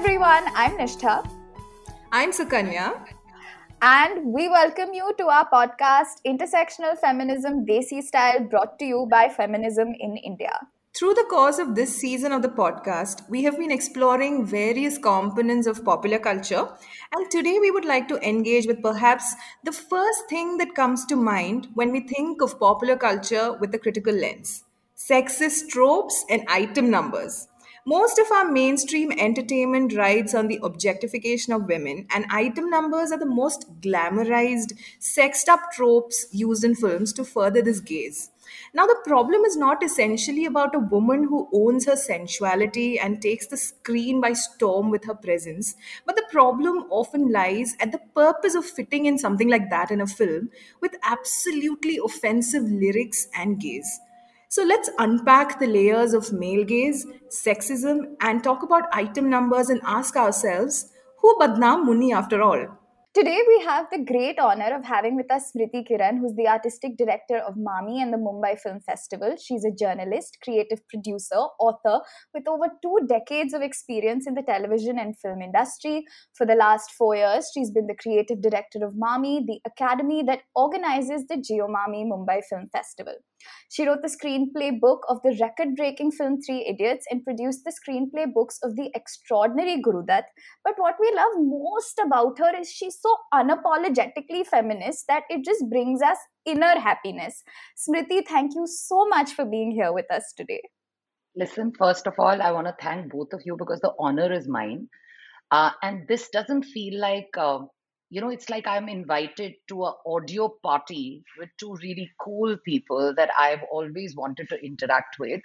everyone, I'm Nishtha. I'm Sukanya. And we welcome you to our podcast, Intersectional Feminism Desi Style, brought to you by Feminism in India. Through the course of this season of the podcast, we have been exploring various components of popular culture. And today we would like to engage with perhaps the first thing that comes to mind when we think of popular culture with a critical lens: sexist tropes and item numbers. Most of our mainstream entertainment rides on the objectification of women, and item numbers are the most glamorized, sexed up tropes used in films to further this gaze. Now, the problem is not essentially about a woman who owns her sensuality and takes the screen by storm with her presence, but the problem often lies at the purpose of fitting in something like that in a film with absolutely offensive lyrics and gaze. So let's unpack the layers of male gaze, sexism, and talk about item numbers and ask ourselves, who Badnaam Muni after all? Today, we have the great honor of having with us Smriti Kiran, who's the artistic director of Mami and the Mumbai Film Festival. She's a journalist, creative producer, author with over 2 decades of experience in the television and film industry. For the last 4 years, she's been the creative director of Mami, the academy that organizes the Geomami Mumbai Film Festival. She wrote the screenplay book of the record-breaking film Three Idiots and produced the screenplay books of the extraordinary Gurudutt. But what we love most about her is she's so unapologetically feminist that it just brings us inner happiness. Smriti, thank you so much for being here with us today. Listen, first of all, I want to thank both of you because the honor is mine. And this doesn't feel like, it's like I'm invited to an audio party with two really cool people that I've always wanted to interact with.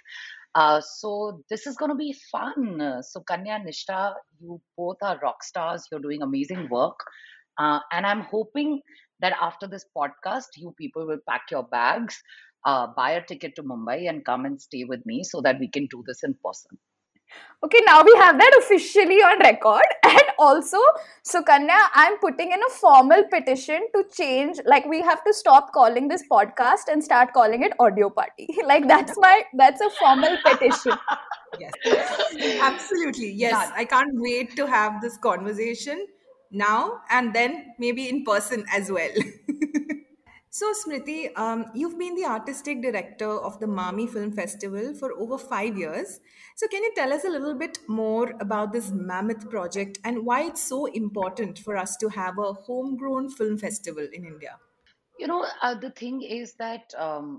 So this is going to be fun. So Kanya, Nishtha, you both are rock stars. You're doing amazing work. And I'm hoping that after this podcast, you people will pack your bags, buy a ticket to Mumbai and come and stay with me so that we can do this in person. Okay, now we have that officially on record. And also, Sukanya, I'm putting in a formal petition to change, like we have to stop calling this podcast and start calling it audio party. Like that's a formal petition. Yes, absolutely. Yes, Done. I can't wait to have this conversation now and then maybe in person as well. So, Smriti, you've been the artistic director of the Mami Film Festival for over 5 years. So, can you tell us a little bit more about this mammoth project and why it's so important for us to have a homegrown film festival in India? The thing is that,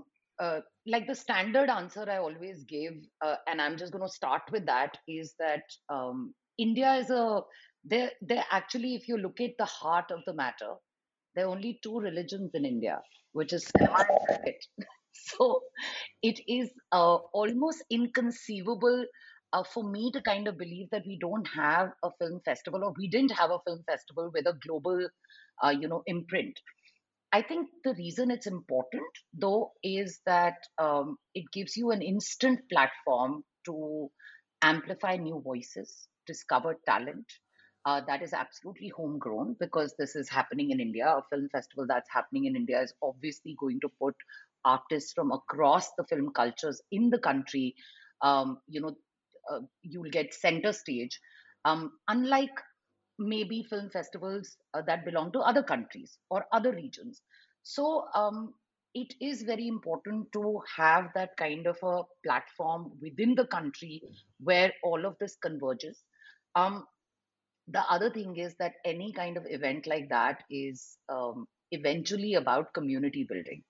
like the standard answer I always give, and I'm just going to start with that, is that India is they're actually, if you look at the heart of the matter, there are only two religions in India, which is cinema and cricket. So it is almost inconceivable for me to kind of believe that we don't have a film festival, or we didn't have a film festival with a global, imprint. I think the reason it's important, though, is that it gives you an instant platform to amplify new voices, discover talent. That is absolutely homegrown because this is happening in India. A film festival that's happening in India is obviously going to put artists from across the film cultures in the country. Um, you know, you'll get center stage. Unlike maybe film festivals that belong to other countries or other regions. So it is very important to have that kind of a platform within the country where all of this converges. Um, the other thing is that any kind of event like that is eventually about community building.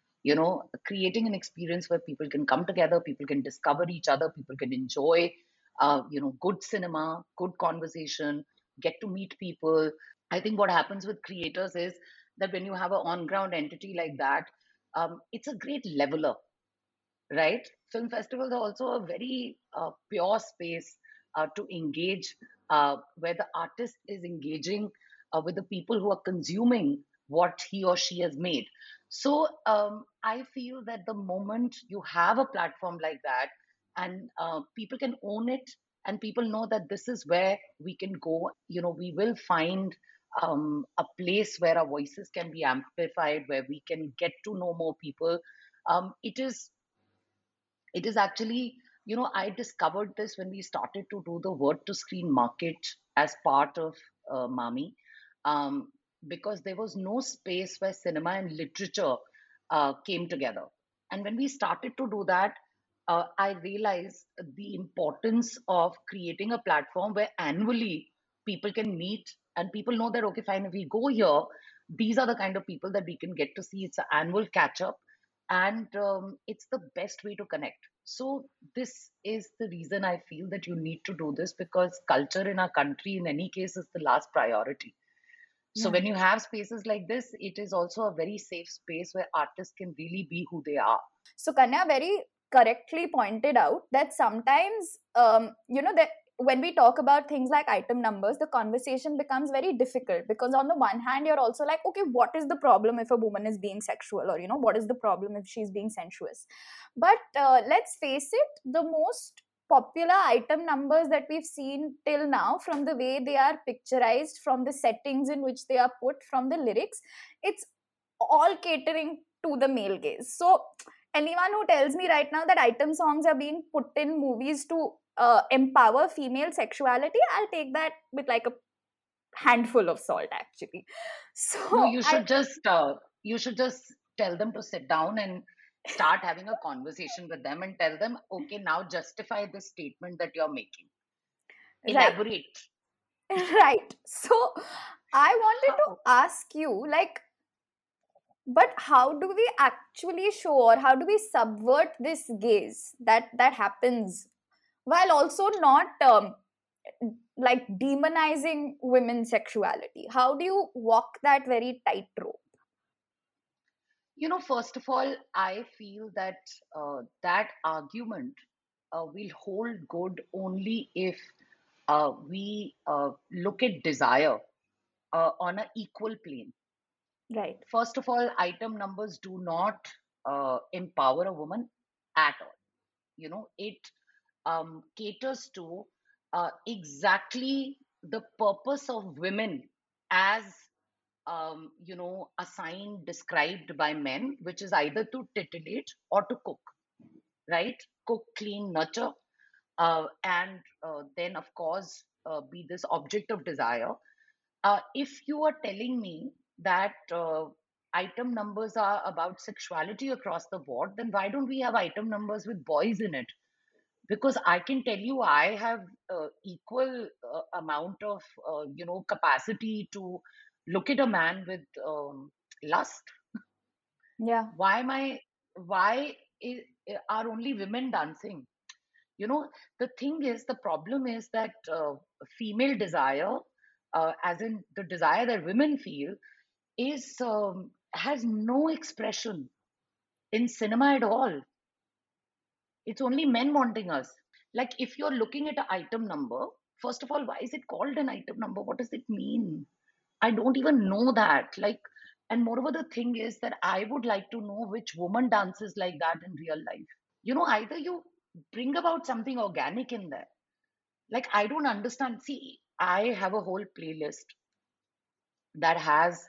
Creating an experience where people can come together, people can discover each other, people can enjoy, good cinema, good conversation, get to meet people. I think what happens with creators is that when you have an on ground entity like that, it's a great leveler, right? Film festivals are also a very pure space to engage, where the artist is engaging with the people who are consuming what he or she has made. So I feel that the moment you have a platform like that, and people can own it, and people know that this is where we can go, we will find a place where our voices can be amplified, where we can get to know more people. It is actually, I discovered this when we started to do the word to screen market as part of Mami, um, because there was no space where cinema and literature came together. And when we started to do that, I realized the importance of creating a platform where annually people can meet and people know that, okay, fine, if we go here, these are the kind of people that we can get to see. It's an annual catch up, and it's the best way to connect. So this is the reason I feel that you need to do this, because culture in our country in any case is the last priority. So Yeah. when you have spaces like this, it is also a very safe space where artists can really be who they are. So Kanya very correctly pointed out that sometimes, that when we talk about things like item numbers, the conversation becomes very difficult, because on the one hand, you're also like, okay, what is the problem if a woman is being sexual, or what is the problem if she's being sensuous? But let's face it, the most popular item numbers that we've seen till now, from the way they are picturized, from the settings in which they are put, from the lyrics, it's all catering to the male gaze. So anyone who tells me right now that item songs are being put in movies to empower female sexuality, I'll take that with like a handful of salt, actually. No, So I you should just tell them to sit down and start having a conversation with them and tell them, okay, now justify this statement that you're making. right. Elaborate. Right. So I wanted to How? ask you, like, but how do we actually show, or how do we subvert this gaze that happens, while also not like demonizing women's sexuality? How do you walk that very tightrope? First of all, I feel that that argument will hold good only if we look at desire on an equal plane. Right. First of all, item numbers do not empower a woman at all. It caters to exactly the purpose of women as assigned, described by men, which is either to titillate or to cook, right? Cook, clean, nurture, and then, of course, be this object of desire. If you are telling me that item numbers are about sexuality across the board, then why don't we have item numbers with boys in it? Because I can tell you, I have equal amount of capacity to look at a man with lust. Yeah. Why am I? Why are only women dancing? The thing is, the problem is that female desire, as in the desire that women feel, is has no expression in cinema at all. It's only men wanting us. Like, if you're looking at an item number, first of all, why is it called an item number? What does it mean? I don't even know that. Like, and moreover, the thing is that I would like to know which woman dances like that in real life. Either you bring about something organic in there. Like, I don't understand. See, I have a whole playlist that has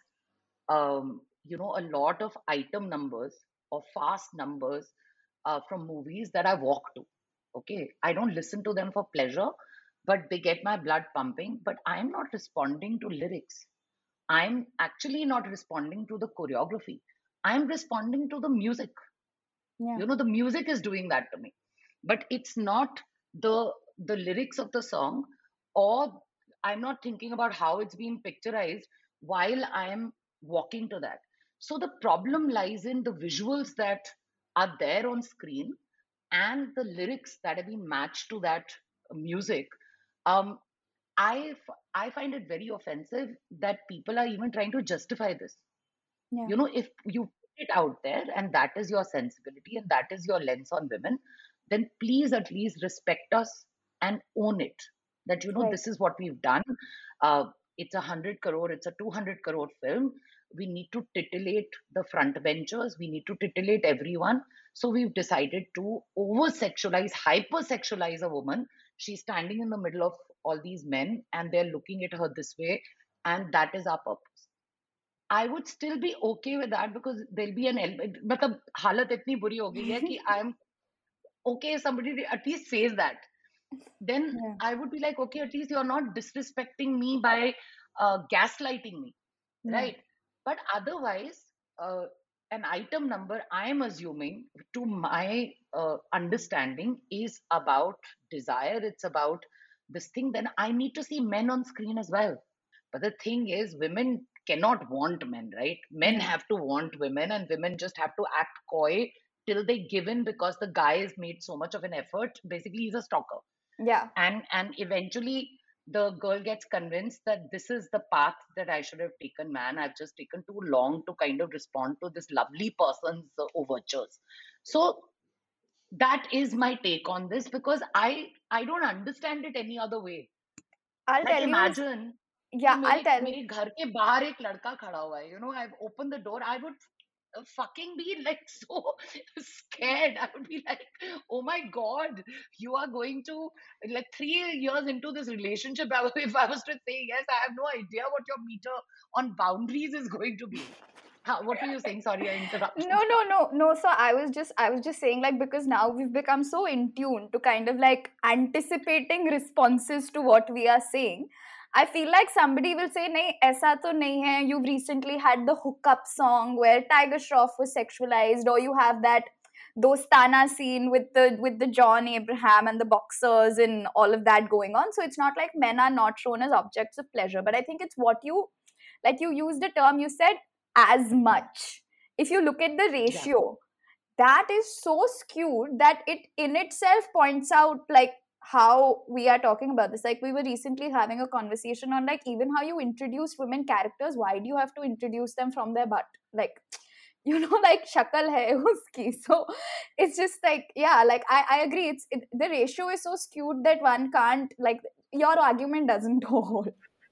a lot of item numbers or fast numbers from movies that I walk to. Okay, I don't listen to them for pleasure, but they get my blood pumping. But I'm not responding to lyrics. I'm actually not responding to the choreography. I'm responding to the music. Yeah. The music is doing that to me, but it's not the lyrics of the song, or I'm not thinking about how it's being picturized while I'm walking to that. So the problem lies in the visuals that are there on screen and the lyrics that have been matched to that music. um I find it very offensive that people are even trying to justify this. Yeah. If you put it out there and that is your sensibility and that is your lens on women, then please at least respect us and own it, that Right. this is what we've done. uh, it's 100 crore, it's a 200 crore film. We need to titillate the front benchers, we need to titillate everyone. So we've decided to over sexualize, hyper sexualize a woman. She's standing in the middle of all these men and they're looking at her this way, and that is our purpose. I would still be okay with that, because there'll be an element. मतलब हालत इतनी बुरी हो गई है कि I'm okay if somebody at least says that. then Yeah. I would be like, okay, at least you're not disrespecting me by gaslighting me, Yeah. right? But otherwise, uh, an item number, I am assuming, to my understanding, is about desire. It's about this thing. Then I need to see men on screen as well. But the thing is, women cannot want men, right? Men Yeah. have to want women, and women just have to act coy till they give in because the guy has made so much of an effort. Basically, he's a stalker, Yeah. and eventually the girl gets convinced that this is the path that I should have taken. Man, I've just taken too long to kind of respond to this lovely person's overtures. So that is my take on this, because I don't understand it any other way. I'll Like, tell you. imagine कि Yeah, I'll मेरे tell. मेरे घर के बाहर एक लड़का खड़ा हुआ है, I've opened the door, I would fucking be like so scared. I would be like, oh my god, you are going to, like, 3 years into this relationship, if I was to say yes, I have no idea what your meter on boundaries is going to be. What were you saying? Sorry, I No, interrupted. no, no, no. So I was just saying, like, because now we've become so in tune to kind of like anticipating responses to what we are saying. I feel like somebody will say, "Nahi, aisa to nahi hai." You've recently had the hookup song where Tiger Shroff was sexualized, or you have that Dostana scene with the John Abraham and the boxers and all of that going on. So it's not like men are not shown as objects of pleasure, but I think it's what you, like, you used a term, you said as much. If you look at the Yeah. ratio, that is so skewed that it in itself points out like how we are talking about this. Like, we were recently having a conversation on like even how you introduce women characters. Why do you have to introduce them from their butt? Like, like shakal hai uski. So it's just like, yeah, like I agree. The ratio is so skewed that one can't, like, your argument doesn't hold.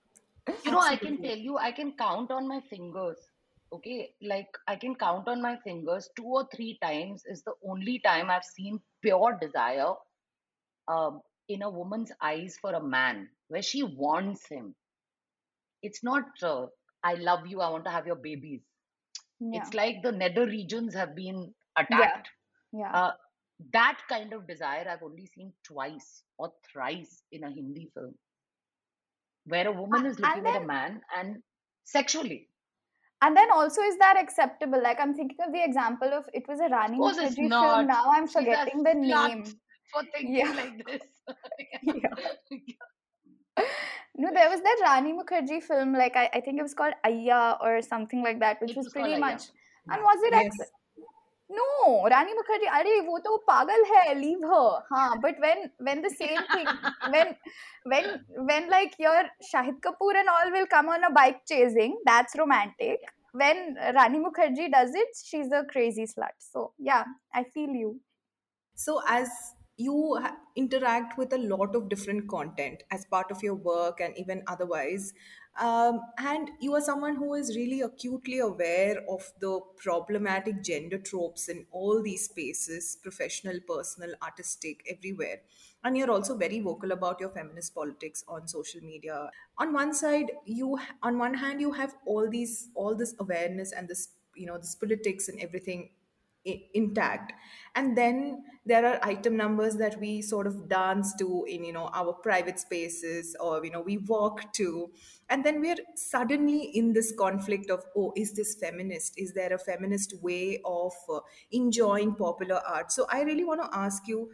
I can Absolutely. tell you, I can count on my fingers. Okay, like, I can count on my fingers, 2 or 3 times is the only time I've seen pure desire in a woman's eyes for a man, where she wants him. It's not, I love you, I want to have your babies. Yeah. It's like the nether regions have been Yeah. attacked. Yeah. Uh, that kind of desire I've only seen twice or thrice in a Hindi film, where a woman is And looking at then a man and sexually. also, is that acceptable? Like, I'm thinking of the example of, it was a Of Rani course, it's Mukherjee film. not. Now I'm She's a forgetting the slut name. for thinking Yeah. like this. Yeah. Yeah. No, there was that Rani Mukherjee film, like I think it was called Ayya or something like that, which It was was called pretty Aya. much. And was it Yes. no, Rani Mukherjee, अरे वो तो पागल है, leave her. हाँ, but when the same thing, when when like your Shahid Kapoor and all will come on a bike chasing, that's romantic. When Rani Mukherjee does it, she's a crazy slut. So yeah, I feel you. So, as you interact with a lot of different content as part of your work and even otherwise, and you are someone who is really acutely aware of the problematic gender tropes in all these spaces, professional, personal, artistic, everywhere. And you're also very vocal about your feminist politics on social media. On one side, on one hand, you have all this awareness and this, this politics and everything intact, and then there are item numbers that we sort of dance to in our private spaces, or we walk to, and then we're suddenly in this conflict of, oh, is this feminist, is there a feminist way of enjoying popular art? So I really want to ask you,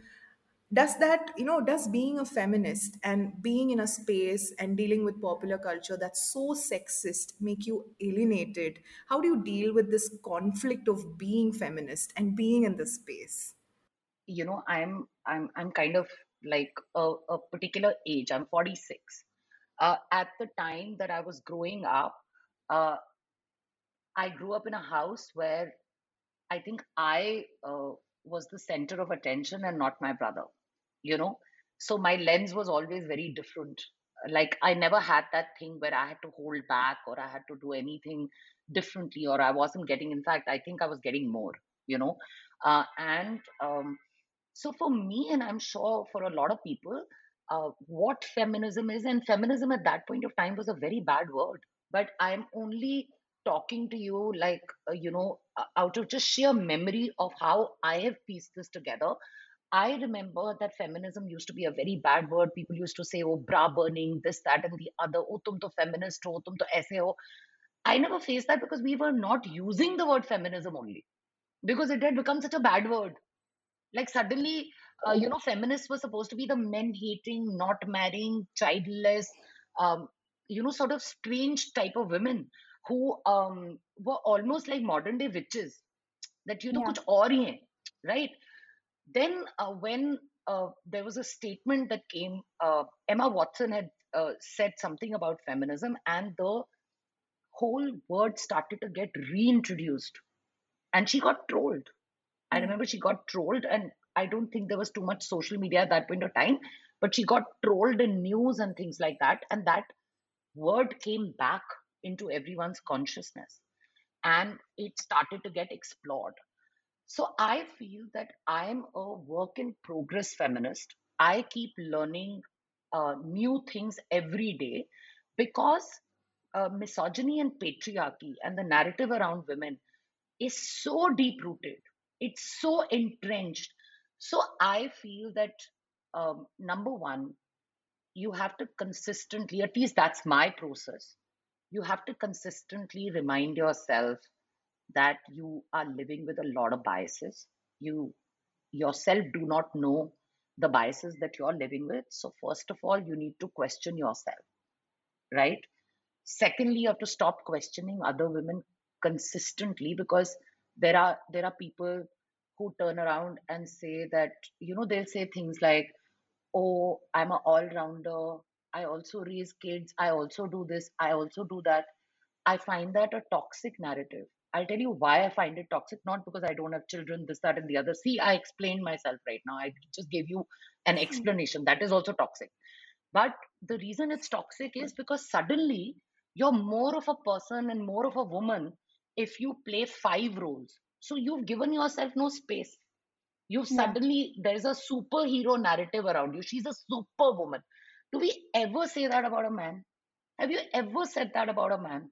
does being a feminist and being in a space and dealing with popular culture that's so sexist make you alienated? How do you deal with this conflict of being feminist and being in this space? I'm kind of like a particular age. I'm 46. At the time that I was growing up, uh, I grew up in a house where I think I was the center of attention and not my brother, you know. So my lens was always very different. Like, I never had that thing where I had to hold back or I had to do anything differently, or I wasn't getting. In fact, I think I was getting more, you know. And So for me, and I'm sure for a lot of people, what feminism is, and feminism at that point of time was a very bad word. But I'm only talking to you like, out of just sheer memory of how I have pieced this together. I remember that feminism used to be a very bad word. People used to say, oh, bra burning, this, that, and the other. Oh, tum to feminist ho, tum to aise ho. I never faced that because we were not using the word feminism only because it had become such a bad word. Like suddenly, feminists were supposed to be the men hating, not marrying, childless, um, sort of strange type of women who were almost like modern day witches. That Yeah. kuch aur hi hai, right? Then when there was a statement that came, Emma Watson had said something about feminism, and the whole word started to get reintroduced, and she got trolled. I Yeah. remember she got trolled, and I don't think there was too much social media at that point of time, but she got trolled in news and things like that. And that word came back into everyone's consciousness and it started to get explored. So I feel that I'm a work in progress feminist. I keep learning new things every day because misogyny and patriarchy and the narrative around women is so deep rooted, it's so entrenched. So I feel that number one, you have to consistently, at least that's my process, you have to consistently remind yourself that you are living with a lot of biases. You yourself do not know the biases that you're living with. So, first of all, you need to question yourself, right? Secondly, you have to stop questioning other women consistently because there are people who turn around and say that, they'll say things like, oh, I'm an all-rounder, I also raise kids, I also do this, I also do that. I find that a toxic narrative. I'll tell you why I find it toxic, not because I don't have children, this, that, and the other. See, I explained myself right now. I just gave you an explanation. That is also toxic. But the reason it's toxic is because suddenly you're more of a person and more of a woman if you play five roles. So you've given yourself no space. You've Yeah. suddenly, there's a superhero narrative around you. She's a superwoman. Do we ever say that about a man? Have you ever said that about a man?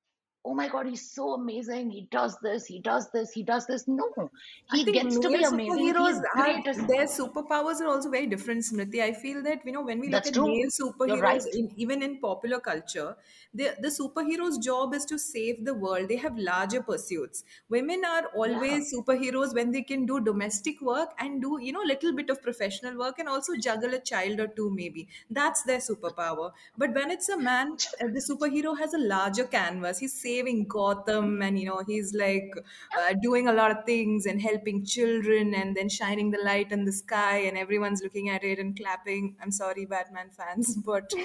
Oh my God, he's so amazing. He does this, he does this, he does this. No, I he think gets to male be amazing. superheroes He's are great. their superpowers are also very different, Smriti. I feel that when we look That's at true. male You're superheroes, right. even in popular culture, the superhero's job is to save the world. They have larger pursuits. Women are Yeah. always superheroes when they can do domestic work and do little bit of professional work and also juggle a child or two maybe. That's their superpower. But when it's a man, the superhero has a larger canvas. He's saving Gotham, and he's like doing a lot of things and helping children and then shining the light in the sky and everyone's looking at it and clapping. I'm sorry, Batman fans, but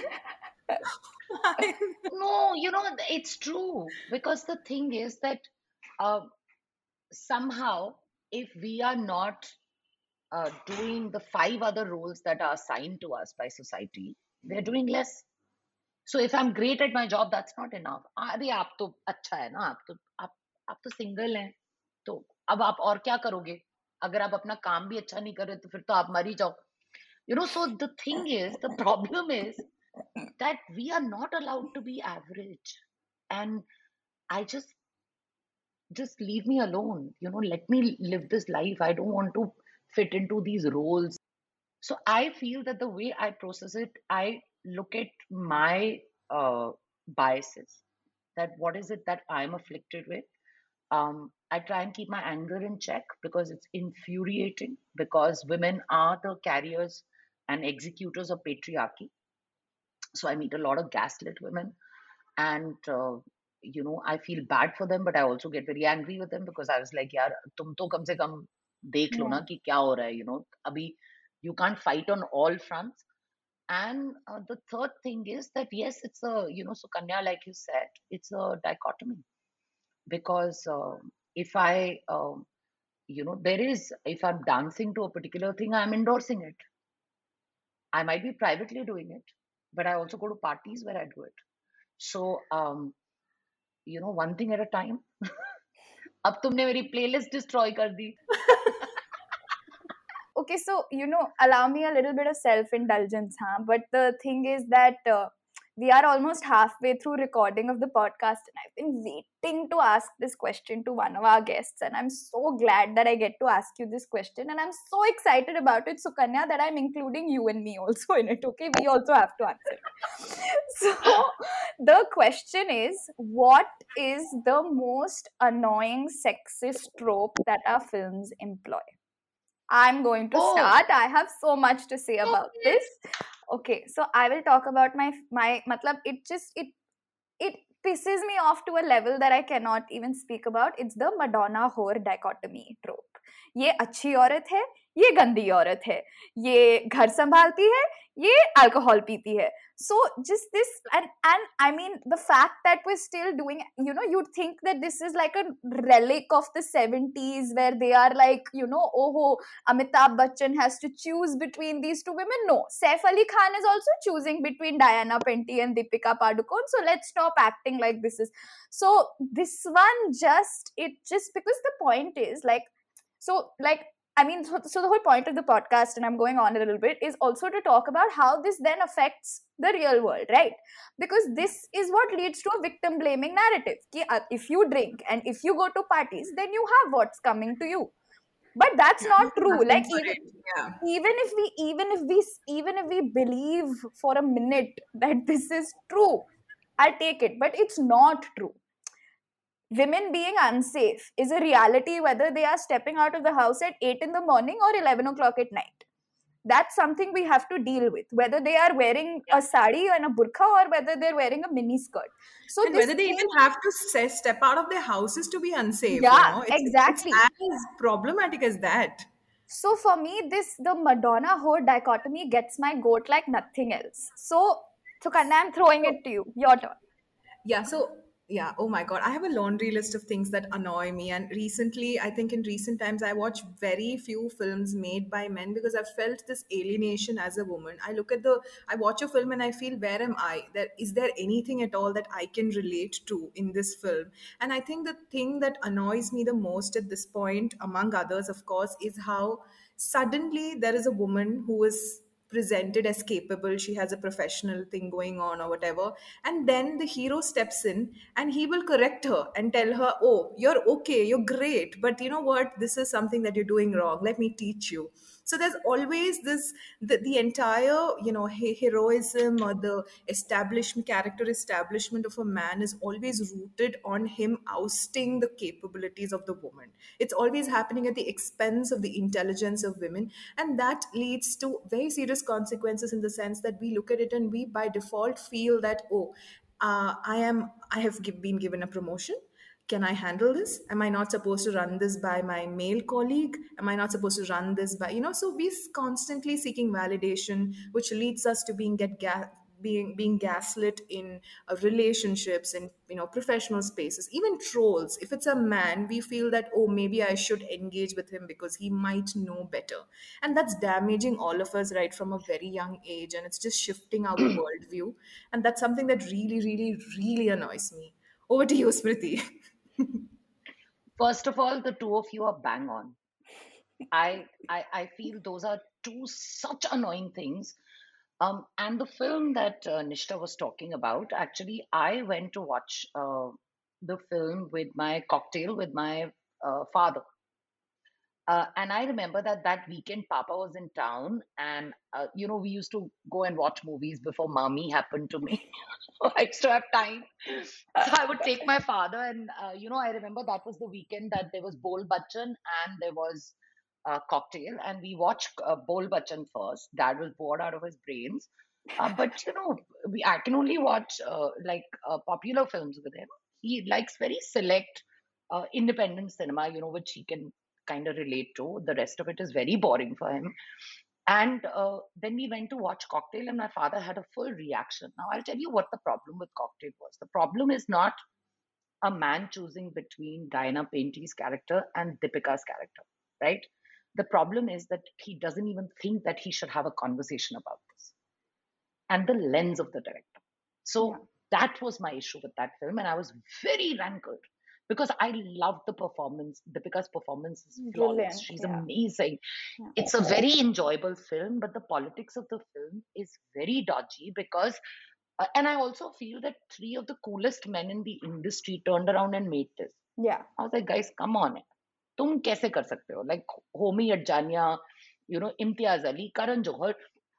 No, it's true. Because the thing is that uh, somehow, if we are not doing the five other roles that are assigned to us by society, we're doing less. So if I'm great at my job, that's not enough. अरे आप तो अच्छा है ना, आप तो single हैं, तो अब आप और क्या करोगे? अगर आप अपना काम भी अच्छा नहीं कर रहे तो फिर तो आप मर ही जाओ. So the thing is, the problem is that we are not allowed to be average. And I just leave me alone. Let me live this life. I don't want to fit into these roles. So I feel that the way I process it, I look at my biases. That what is it that I'm afflicted with? I try and keep my anger in check because it's infuriating. Because women are the carriers and executors of patriarchy. So I meet a lot of gaslit women, and I feel bad for them, but I also get very angry with them because I was like, यार तुम तो कम से कम देख लो Yeah. ना कि क्या हो रहा है, अभी you can't fight on all fronts. And the third thing is that yes, it's a Sukanya, like you said, it's a dichotomy because if I there is, if I'm dancing to a particular thing, I'm endorsing it. I might be privately doing it, but I also go to parties where I do it. So one thing at a time. अब तुमने मेरी playlist destroy कर दी. Okay, so allow me a little bit of self indulgence, huh? But the thing is that we are almost halfway through recording of the podcast, and I've been waiting to ask this question to one of our guests, and I'm so glad that I get to ask you this question, and I'm so excited about it, Sukanya, that I'm including you and me also in it. Okay, we also have to answer it. So the question is, what is the most annoying sexist trope that our films employ? I'm going to Oh, start. I have so much to say about this. Okay, so I will talk about my matlab, it pisses me off to a level that I cannot even speak about. It's the Madonna whore dichotomy trope. ये अच्छी औरत है, ये गंदी औरत है, ये घर संभालती है, ये alcohol पीती है. So just this, and I mean the fact that we're still doing, you'd think that this is like a relic of the 70s where they are like, oh, Amitabh Bachchan has to choose between these two women. No, Saif Ali Khan is also choosing between Diana Penty and Deepika Padukone. So let's stop acting like this is. So this one just because the point is like, so like, I mean, so the whole point of the podcast, and I'm going on a little bit, is also to talk about how this then affects the real world, right? Because this is what leads to a victim blaming narrative. Ki, if you drink and if you go to parties, then you have what's coming to you. But that's not true. Like Yeah. even if we believe for a minute that this is true, I'll take it. But it's not true. Women being unsafe is a reality whether they are stepping out of the house at 8 in the morning or 11 o'clock at night. That's something we have to deal with, whether they are wearing a sari and a burqa or whether they're wearing a mini skirt. So And this whether they even have to step out of their houses to be unsafe, yeah, it's exactly. as problematic as that. So for me, the Madonna whore dichotomy gets my goat like nothing else. So Sukanya, I'm throwing it to you. Your turn. Yeah, so yeah, oh my God, I have a laundry list of things that annoy me. And recently, I think in recent times, I watch very few films made by men because I've felt this alienation as a woman. I watch a film and I feel, where am I? Is there anything at all that I can relate to in this film? And I think the thing that annoys me the most at this point, among others, of course, is how suddenly there is a woman who is presented as capable, she has a professional thing going on or whatever, and then the hero steps in and he will correct her and tell her, oh, you're okay, you're great, but you know what, this is something that you're doing wrong, let me teach you. So there's always this, the entire heroism or the character establishment of a man is always rooted on him ousting the capabilities of the woman. It's always happening at the expense of the intelligence of women, and that leads to very serious consequences in the sense that we look at it and we by default feel that, oh, I have been given a promotion. Can I handle this? Am I not supposed to run this by my male colleague? Am I not supposed to run this by, so we're constantly seeking validation, which leads us to being gaslit in relationships and professional spaces, even trolls. If it's a man, we feel that, oh, maybe I should engage with him because he might know better, and that's damaging all of us right from a very young age, and it's just shifting our worldview, and that's something that really, really, really annoys me. Over to you, Smriti. first of all, the two of you are bang on. I feel those are two such annoying things. And the film that Nishta was talking about, actually, I went to watch the film with my cocktail with my father. And I remember that that weekend, Papa was in town, and we used to go and watch movies before Mommy happened to me. I used to have time, so I would take my father, and I remember that was the weekend that there was Bol Bachchan and there was Cocktail, and we watched Bol Bachchan first. Dad was bored out of his brains, but I can only watch popular films with him. He likes very select independent cinema, which he can kind of relate to. The rest of it is very boring for him. And then we went to watch Cocktail, and my father had a full reaction. Now, I'll tell you what the problem with Cocktail was. The problem is not a man choosing between Diana Painty's character and Deepika's character, right? The problem is that he doesn't even think that he should have a conversation about this, and the lens of the director. So that was my issue with that film, and I was very rankled because I loved the performance. Deepika's performance is flawless. Brilliant. She's Yeah. amazing. Yeah. It's a very enjoyable film, but the politics of the film is very dodgy because And I also feel that three of the coolest men in the industry turned around and made this. Yeah. I was like, guys, come on. तुम कैसे कर सकते हो? Like Homi Adjania, Imtiaz Ali, Karan Johar.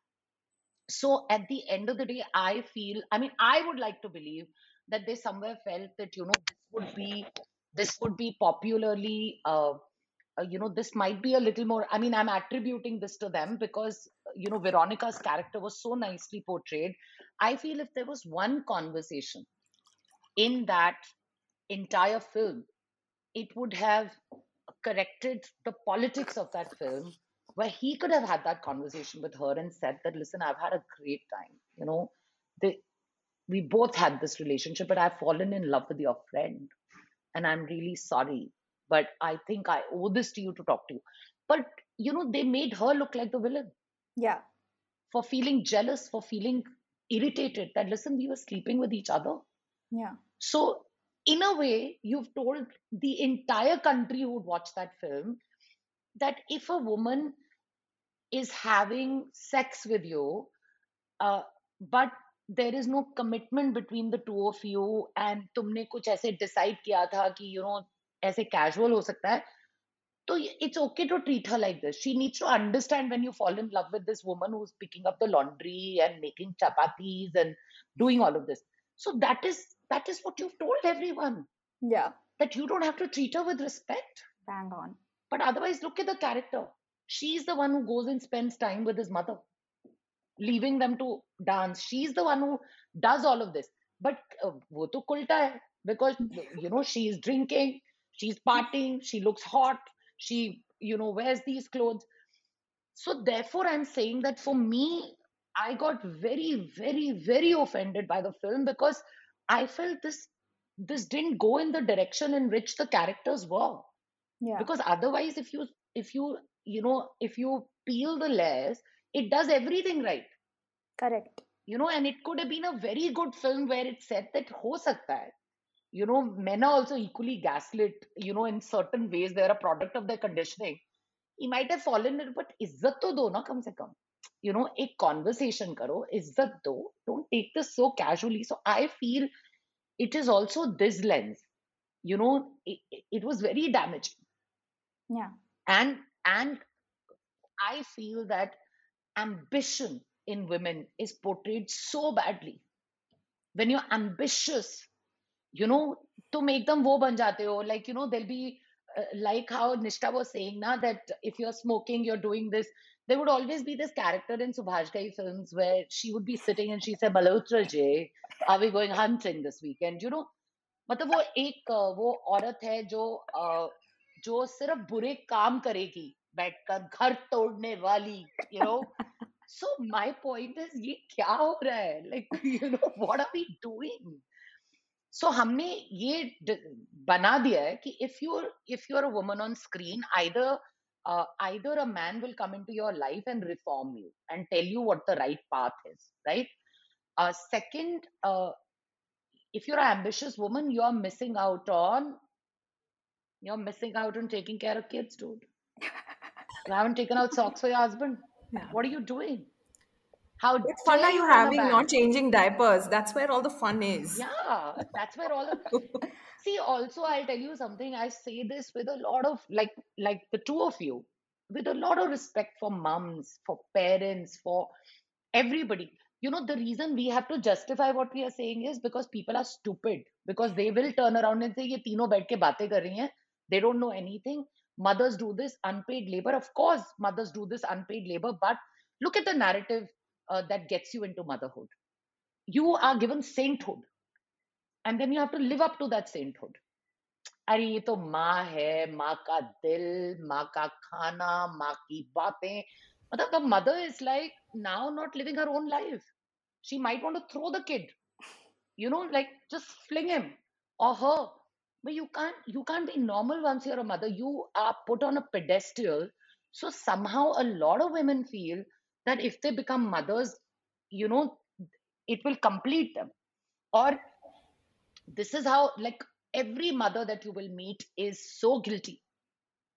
So at the end of the day, I feel, I mean, I would like to believe that they somewhere felt that, this would be popularly, this might be a little more. I mean, I'm attributing this to them because, Veronica's character was so nicely portrayed. I feel if there was one conversation in that entire film, it would have corrected the politics of that film, where he could have had that conversation with her and said that, listen, I've had a great time. They, we both had this relationship, but I've fallen in love with your friend. And I'm really sorry. But I think I owe this to you to talk to you. But, they made her look like the villain Yeah. for feeling jealous, for feeling irritated that, listen, we were sleeping with each other. Yeah. So, in a way, you've told the entire country who would watch that film that if a woman is having sex with you, but there is no commitment between the two of you, and तुमने कुछ ऐसे decide किया था कि ऐसे casual हो सकता है, so it's okay to treat her like this. She needs to understand when you fall in love with this woman who's picking up the laundry and making chapatis and doing all of this. So that is what you've told everyone, Yeah. that you don't have to treat her with respect. Bang on. But otherwise, look at the character. She's the one who goes and spends time with his mother, leaving them to dance. She's the one who does all of this. But wo to kulta hai, because she's drinking, she's partying, she looks hot, she wears these clothes. So therefore, I'm saying that for me, I got very, very, very offended by the film because I felt this didn't go in the direction in which the characters were. Yeah. Because otherwise, if you peel the layers, it does everything right. Correct. And it could have been a very good film where it said that ho sakta hai. Men are also equally gaslit, in certain ways. They're a product of their conditioning. He might have fallen in, but izzat to do na kam se kam. A conversation karo, izzat do. Don't take this so casually. So I feel it is also this lens. It was very damaging. Yeah. And I feel that ambition in women is portrayed so badly. When you're ambitious, to make them wo ban jate ho. Like, there'll be like how Nishta was saying now that if you're smoking, you're doing this. There would always be this character in Subhash Ghai films where she would be sitting and she said, Malhotra ji, are we going hunting this weekend? मतलब वो एक वो औरत है जो सिर्फ बुरे काम करेगी बैठकर घर तोड़ने वाली. So my point is ये क्या हो रहा है, like what are we doing? So हमने ये बना दिया है कि if you're a woman on screen, either a man will come into your life and reform you and tell you what the right path is, right? Second, if you're an ambitious woman, you're missing out on taking care of kids, dude. You haven't taken out socks for your husband. Yeah. What are you doing? How What fun dare are you you run a having not bank? changing diapers? That's where all the fun is. Yeah, that's where all the see. Also, I'll tell you something. I say this with a lot of like the two of you, with a lot of respect for moms, for parents, for everybody. The reason we have to justify what we are saying is because people are stupid. Because they will turn around and say, "ये तीनों बैठ के बातें कर रही हैं." They don't know anything. Mothers do this unpaid labor. Of course, mothers do this unpaid labor. But look at the narrative that gets you into motherhood. You are given sainthood, and then you have to live up to that sainthood. अरे ये तो माँ है, माँ का दिल, माँ का खाना, माँ की बातें. मतलब the mother is like now not living her own life. She might want to throw the kid, like just fling him or her. But you can't be normal once you're a mother. You are put on a pedestal. So somehow a lot of women feel that if they become mothers, you know, it will complete them. Or this is how, like, every mother that you will meet is so guilty.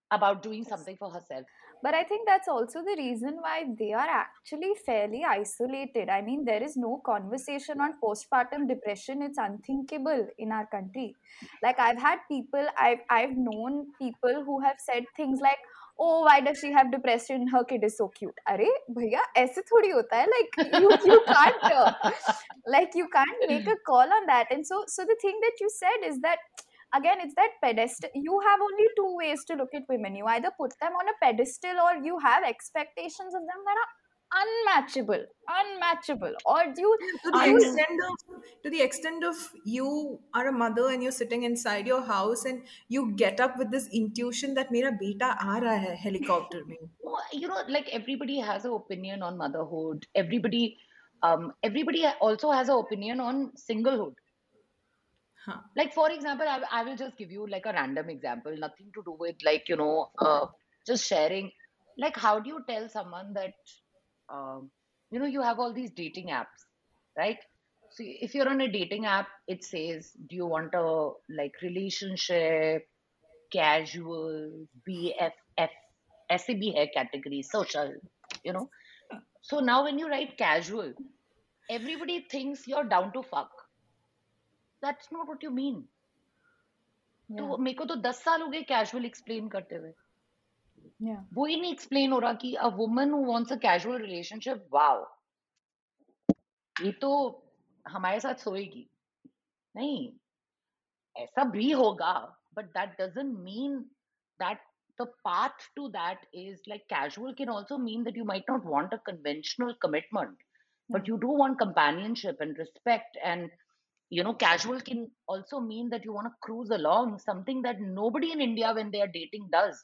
about doing something for herself. But I think that's also the reason why they are actually fairly isolated. I mean, there is no conversation on postpartum depression. It's unthinkable in our country. Like I've known people who have said things like, "Oh, why does she have depression? Her kid is so cute." अरे भैया ऐसे थोड़ी होता है. Like you can't you can't make a call on that. And so the thing that you said is that, again, it's that pedestal. You have only two ways to look at women. You either put them on a pedestal, or you have expectations of them that are unmatchable, or To the you Un- extent of you are a mother and you're sitting inside your house and you get up with this intuition that मेरा बेटा आ रहा है helicopter में. like everybody has an opinion on motherhood. Everybody also has an opinion on singlehood. हाँ. Like, for example, I will just give you like a random example, nothing to do with like, just sharing. Like, how do you tell someone that, you have all these dating apps, right? So if you're on a dating app, it says, do you want a like relationship, casual, BFF, SAB hair category, social, you know? So now when you write casual, everybody thinks you're down to fuck. That's not what you mean. yeah, तो मेरे को तो 10 साल हो गए casual explain करते हुए. yeah, वो ही नहीं एक्सप्लेन हो रहा कि a woman who wants a casual relationship, wow, ये तो हमारे साथ सोएगी. नहीं, ऐसा भी होगा, but that doesn't mean that the path to that is like casual can also mean that you might not want a conventional commitment, yeah, but you do want companionship and respect. And casual can also mean that you want to cruise along, something that nobody in India when they are dating does.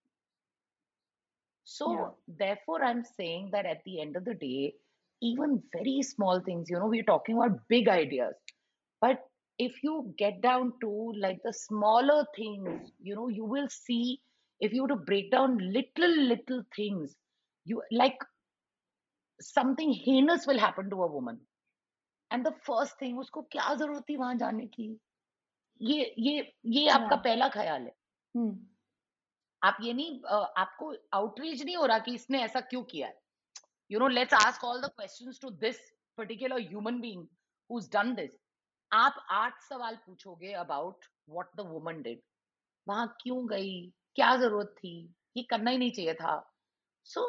yeah, So, therefore, I'm saying that at the end of the day, even very small things, we're talking about big ideas. But if you get down to like the smaller things, you will see, if you were to break down little things, you like something heinous will happen to a woman. And the first thing, उसको क्या जरूरत थी वहां जाने की? ये आपका yeah. पहला ख्याल है. Hmm. आप ये नहीं आपको आउटरीच नहीं हो रहा कि इसने ऐसा क्यों किया है. Let's ask all the questions to this particular human being who's done this. आप 8 सवाल पूछोगे about what the woman did. वहां क्यों गई, क्या जरूरत थी, ये करना ही नहीं चाहिए था. So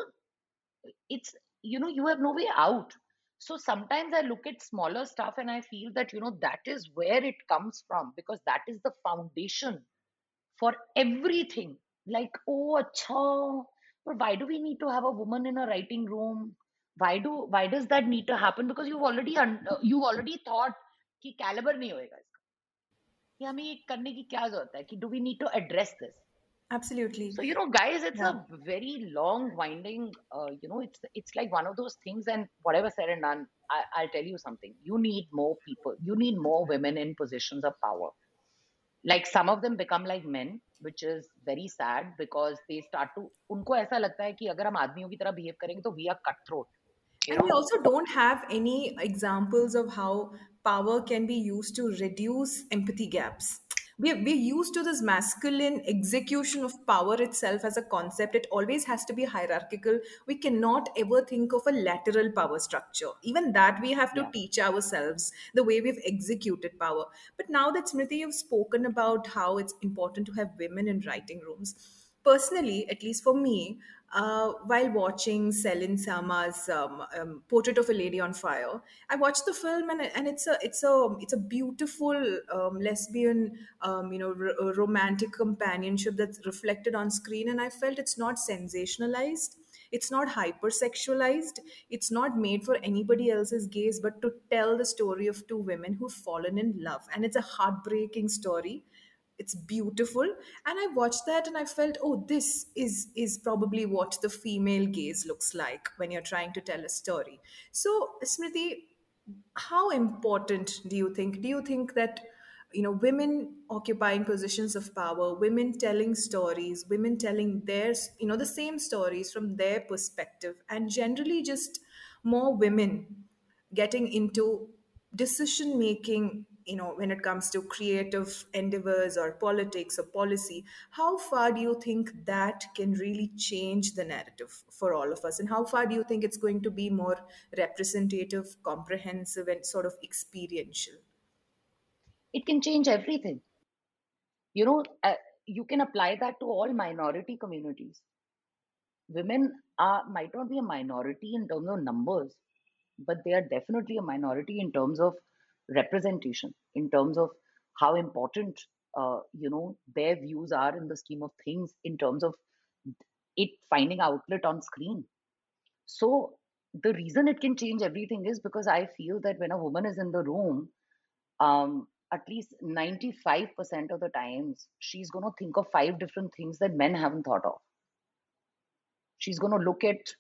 it's, you have no way out. So sometimes I look at smaller stuff and I feel that, that is where it comes from, because that is the foundation for everything. Like, oh, acha, but why do we need to have a woman in a writing room? Why does that need to happen? Because you've already thought कि caliber नहीं होएगा इसका, कि हमें ये करने की क्या जरूरत है, कि do we need to address this? Absolutely. So, guys, it's Yeah. a very long, winding. It's like one of those things. And whatever said and done, I'll tell you something. You need more people. You need more women in positions of power. Like some of them become like men, which is very sad, because they start to. उनको ऐसा लगता है कि अगर हम आदमियों की तरह behave करेंगे तो we are cutthroat. You And we know. also don't have any examples of how power can be used to reduce empathy gaps. We're used to this masculine execution of power itself as a concept. It always has to be hierarchical. We cannot ever think of a lateral power structure. Even that we have to Yeah. teach ourselves the way we've executed power. But now that Smriti, you've spoken about how it's important to have women in writing rooms. Personally, at least for me, while watching Selin Sama's Portrait of a Lady on Fire, I watched the film and it's a beautiful lesbian romantic companionship that's reflected on screen, and I felt it's not sensationalized. It's not hypersexualized. It's not made for anybody else's gaze, but to tell the story of two women who've fallen in love. And it's a heartbreaking story. It's beautiful, and I watched that and I felt, oh, this is probably what the female gaze looks like when you're trying to tell a story. So Smriti, how important do you think that women occupying positions of power, women telling stories, women telling their the same stories from their perspective, and generally just more women getting into decision making when it comes to creative endeavors or politics or policy, how far do you think that can really change the narrative for all of us? And how far do you think it's going to be more representative, comprehensive, and sort of experiential? It can change everything. You know, you can apply that to all minority communities. Women might not be a minority in terms of numbers, but they are definitely a minority in terms of representation, in terms of how important their views are in the scheme of things, in terms of it finding outlet on screen. So the reason it can change everything is because I feel that when a woman is in the room, at least 95% of the times, she's going to think of five different things that men haven't thought of. She's going to look at,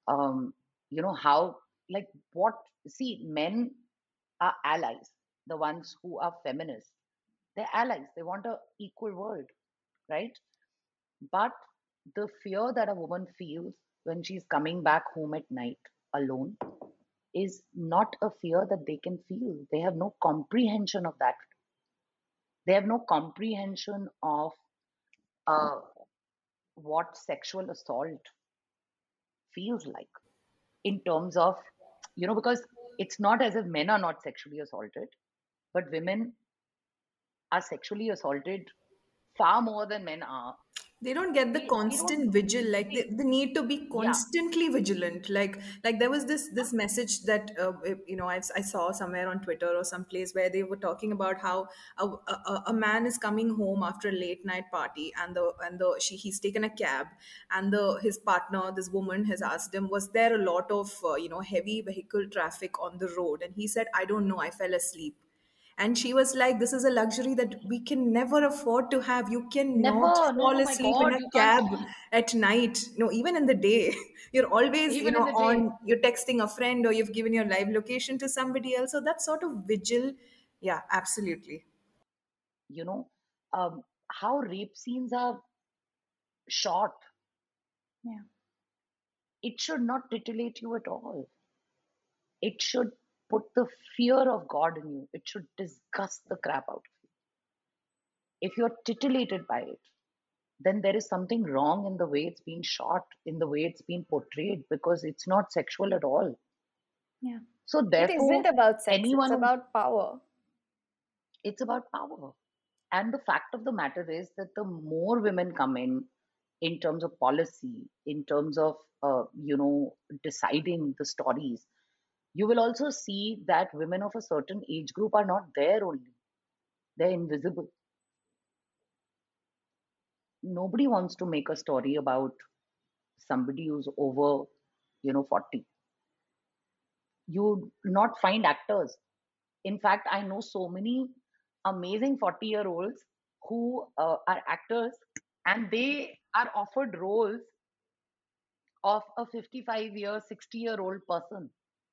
how, like, what, see, men are allies, the ones who are feminists. They're allies. They want a equal world, right? But the fear that a woman feels when she's coming back home at night alone is not a fear that they can feel. They have no comprehension of that. They have no comprehension of uh, what sexual assault feels like in terms of, because it's not as if men are not sexually assaulted, but women are sexually assaulted far more than men are. They don't get the We don't, constant vigil, like they, they need to be yeah, constantly vigilant, like there was this message that I saw somewhere on Twitter or someplace where they were talking about how a man is coming home after a late night party, and he's taken a cab, and the his partner, this woman, has asked him, was there a lot of heavy vehicle traffic on the road, and he said, I don't know, I fell asleep. And she was like, this is a luxury that we can never afford to have. You cannot never, no, fall no, my asleep in God, a you can't cab sleep at night. No, even in the day. You're always, even in the day. you're texting a friend, or you've given your live location to somebody else. So that sort of vigil. Yeah, absolutely. You know, how rape scenes are shot, Yeah. it should not titillate you at all. It should put the fear of God in you. It should disgust the crap out of you. If you're titillated by it, then there is something wrong in the way it's being shot, in the way it's been portrayed, because it's not sexual at all. Yeah. So, It isn't therefore, about sex, it's anyone who, about power. it's about power. And the fact of the matter is that the more women come in terms of policy, in terms of, deciding the stories, you will also see that women of a certain age group are not there only. They're invisible. Nobody wants to make a story about somebody who's over, 40. You not find actors. In fact, I know so many amazing 40-year-olds who are actors, and they are offered roles of a 55-year, 60-year-old person.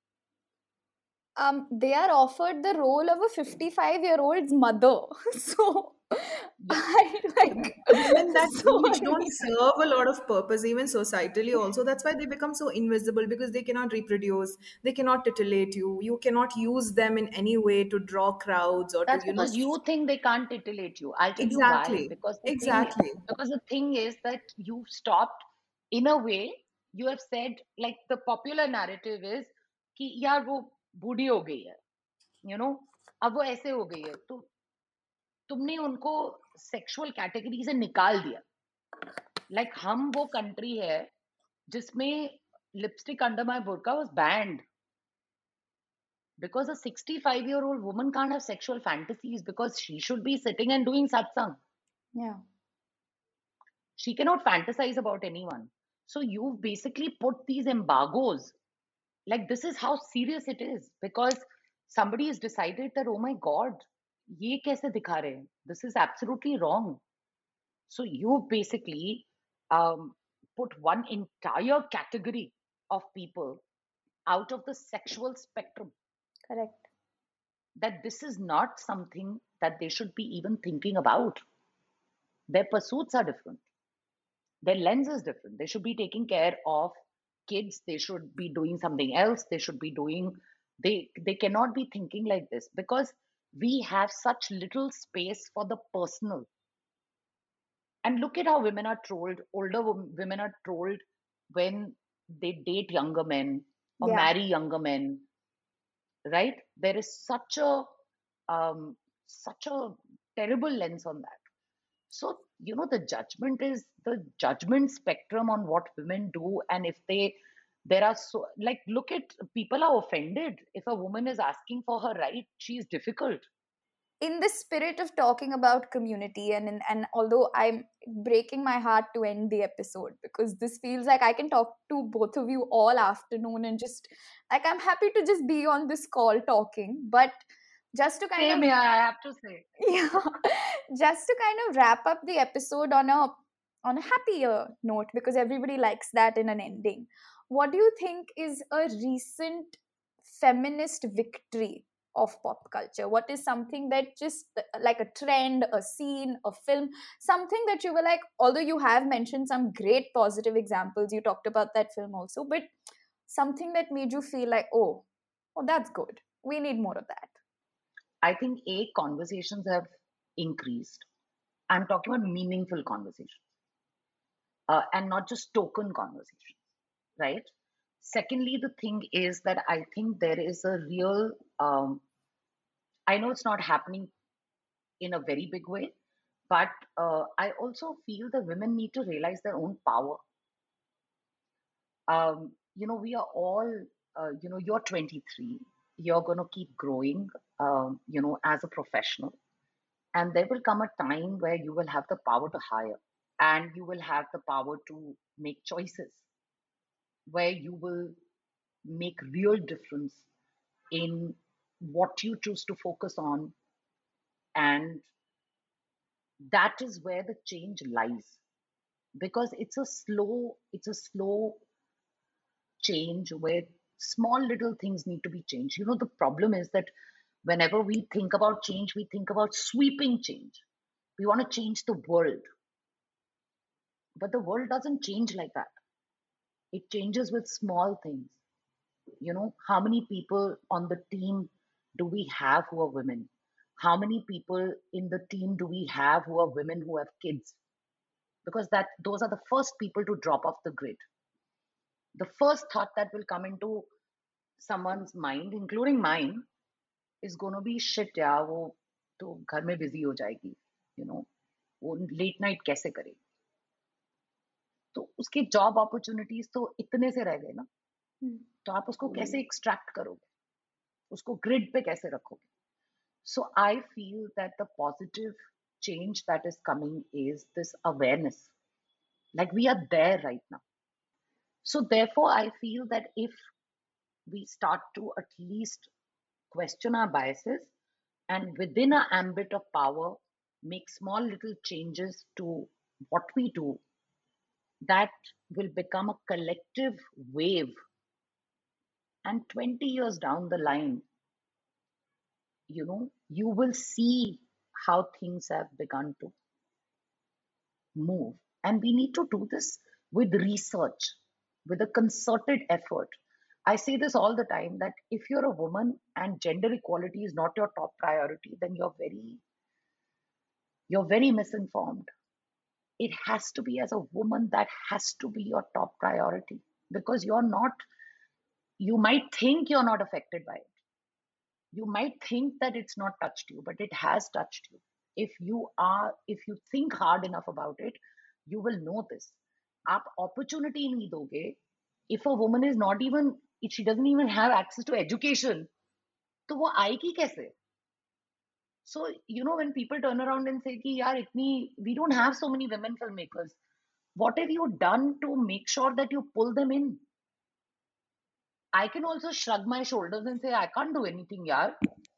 They are offered the role of a 55-year-old's mother. So Yeah, I like Women that so age I don't serve a lot of purpose, even societally also. That's why they become so invisible, because they cannot reproduce, they cannot titillate you, you cannot use them in any way to draw crowds or to that's because you think they can't titillate you. I'll tell you why. exactly, Because exactly. the thing is that you've stopped, in a way, you have said, like, the popular narrative is कि यार वो बूढ़ी हो गई है, अब वो ऐसे हो गई है, तो तुमने उनको सेक्सुअल कैटेगरी से निकाल दिया. लाइक हम वो कंट्री है जिसमें lipstick under my burqa was banned because a 65-year-old woman can't have sexual fantasies because she should be sitting and doing satsang. yeah. She cannot fantasize about anyone. So you've basically put these embargoes. Like, this is how serious it is, because somebody has decided that, oh my God, ye kaise dikha rahe hain? This is absolutely wrong. So you basically put one entire category of people out of the sexual spectrum, Correct. that this is not something that they should be even thinking about. Their pursuits are different. Their lens is different. They should be taking care of kids. They should be doing something else. They should be doing, they cannot be thinking like this, because We have such little space for the personal. And look at how women are trolled. Older women are trolled when they date younger men or Yeah. marry younger men, right? There is um, such a terrible lens on that. So, the judgment spectrum on what women do, and if there are so, like, look at, people are offended. If a woman is asking for her right, she is difficult. In the spirit of talking about community, and although I'm breaking my heart to end the episode, because this feels like I can talk to both of you all afternoon, and just like I'm happy to just be on this call talking, but just to kind Same of here, I have to say. yeah, just to kind of wrap up the episode on a happier note, because everybody likes that in an ending. What do you think is a recent feminist victory of pop culture? What is something that just like a trend, a scene, a film, something that you were like, although you have mentioned some great positive examples, you talked about that film also, but something that made you feel like, oh, that's good. We need more of that. I think conversations have increased. I'm talking about meaningful conversations, and not just token conversations, right? Secondly, the thing is that I think there is a real, I know it's not happening in a very big way, but I also feel that women need to realize their own power. We are all, you're 23, you're going to keep growing, as a professional. And there will come a time where you will have the power to hire, and you will have the power to make choices, where you will make real difference in what you choose to focus on. And that is where the change lies, because it's a slow change where small little things need to be changed. The problem is that whenever we think about change, we think about sweeping change. We want to change the world, but the world doesn't change like that. It changes with small things. How many people on the team do we have who are women? How many people in the team do we have who are women who have kids? Because that those are the first people to drop off the grid. The first thought that will come into someone's mind, including mine, is going to be shit यार, वो तो घर में busy हो जाएगी, you know वो late night कैसे करेगी? तो उसके जॉब अपॉर्चुनिटीज तो इतने से रह गए ना, तो आप उसको कैसे एक्सट्रैक्ट करोगे? उसको ग्रिड पे कैसे रखोगे? So I feel that the positive change that is coming is this awareness. Like, we are there right now. So therefore, I feel that if we start to at least question our biases, and within our ambit of power, make small little changes to what we do, that will become a collective wave. And 20 years down the line, you will see how things have begun to move. And we need to do this with research, with a concerted effort. I say this all the time, that if you're a woman and gender equality is not your top priority, then you're very misinformed. It has to be, as a woman, that has to be your top priority, because you might think you're not affected by it. You might think that it's not touched you, but it has touched you. If you think hard enough about it, you will know this. आप opportunity नहीं दोगे, if a woman is not even, if she doesn't even have access to education, तो वो आएगी कैसे? So, when people turn around and say कि यार we don't have so many women filmmakers, what have you done to make sure that you pull them in? I can also shrug my shoulders and say I can't do anything, yaar.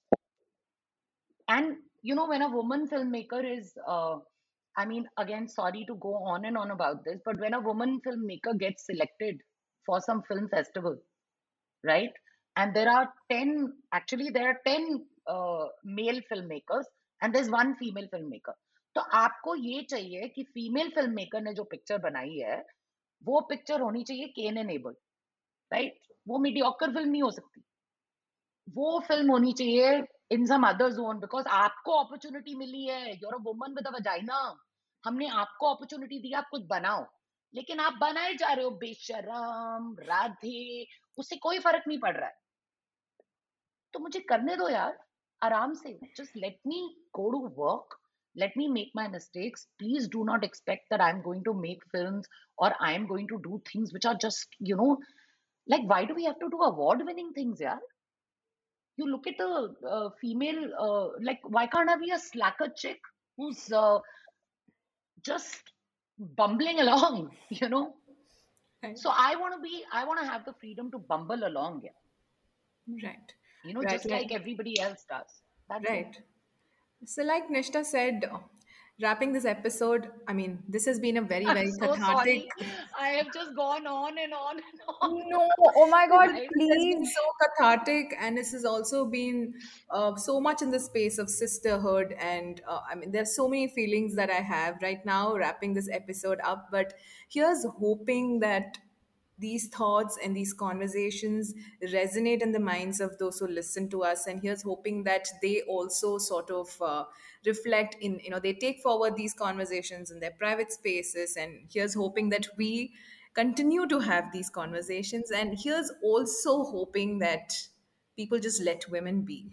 And when a woman filmmaker is, I mean, again, sorry to go on and on about this, but when a woman filmmaker gets selected for some film festival, right? And there are 10 male filmmakers, and there's one female filmmaker. तो आपको ये चाहिए कि female film maker ने जो picture बनाई है, वो पिक्चर होनी चाहिए केन एनेबल्ड, राइट? वो मीडियोकर फिल्म नहीं हो सकती. वो फिल्म होनी चाहिए in some other zone because आपको opportunity मिली है, you're a woman with a vagina, हमने आपको opportunity दी, आप कुछ बनाओ, लेकिन आप बनाए जा रहे हो बेशरम, राधे, उससे कोई फर्क नहीं पड़ रहा है। तो मुझे करने दो यार, आराम से, just let me go to work, let me make my mistakes. Please do not expect that I'm going to make films or I'm going to do things which are just, like, why do we have to do award winning things, yeah? You look at a female, like, why can't I be a slacker chick who's just bumbling along, Right. So I want to have the freedom to bumble along, yeah. Right. Right. Just like everybody else does. That's it. Right. So, like Nishta said, wrapping this episode, I mean, this has been a very, I'm very so cathartic. sorry. I have just gone on and on and on. No, oh my God, I This has been please. so cathartic, and this has also been so much in the space of sisterhood. And I mean, there's so many feelings that I have right now wrapping this episode up. But here's hoping that these thoughts and these conversations resonate in the minds of those who listen to us, and here's hoping that they also sort of reflect in, they take forward these conversations in their private spaces, and here's hoping that we continue to have these conversations, and here's also hoping that people just let women be.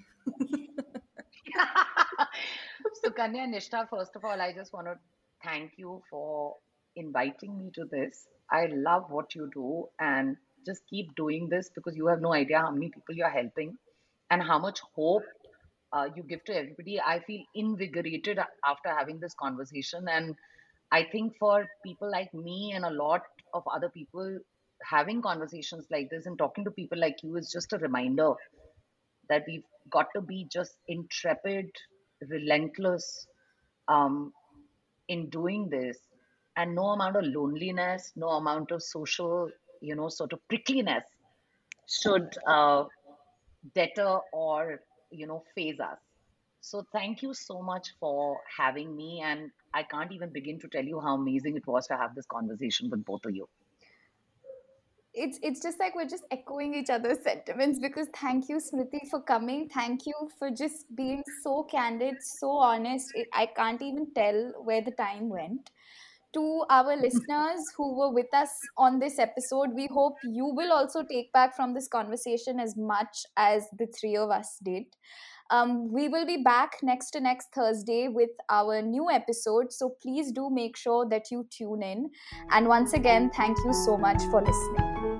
So, Kanya and Nishta, first of all, I just want to thank you for inviting me to this. I love what you do and just keep doing this because you have no idea how many people you're helping and how much hope you give to everybody. I feel invigorated after having this conversation. And I think for people like me and a lot of other people, having conversations like this and talking to people like you is just a reminder that we've got to be just intrepid, relentless um, in doing this. And no amount of loneliness, no amount of social, sort of prickliness should deter or, phase us. So thank you so much for having me. And I can't even begin to tell you how amazing it was to have this conversation with both of you. It's just like we're just echoing each other's sentiments, because thank you, Smriti, for coming. Thank you for just being so candid, so honest. I can't even tell where the time went. To our listeners who were with us on this episode, we hope you will also take back from this conversation as much as the three of us did. We will be back next to next Thursday with our new episode, so please do make sure that you tune in. And once again, thank you so much for listening.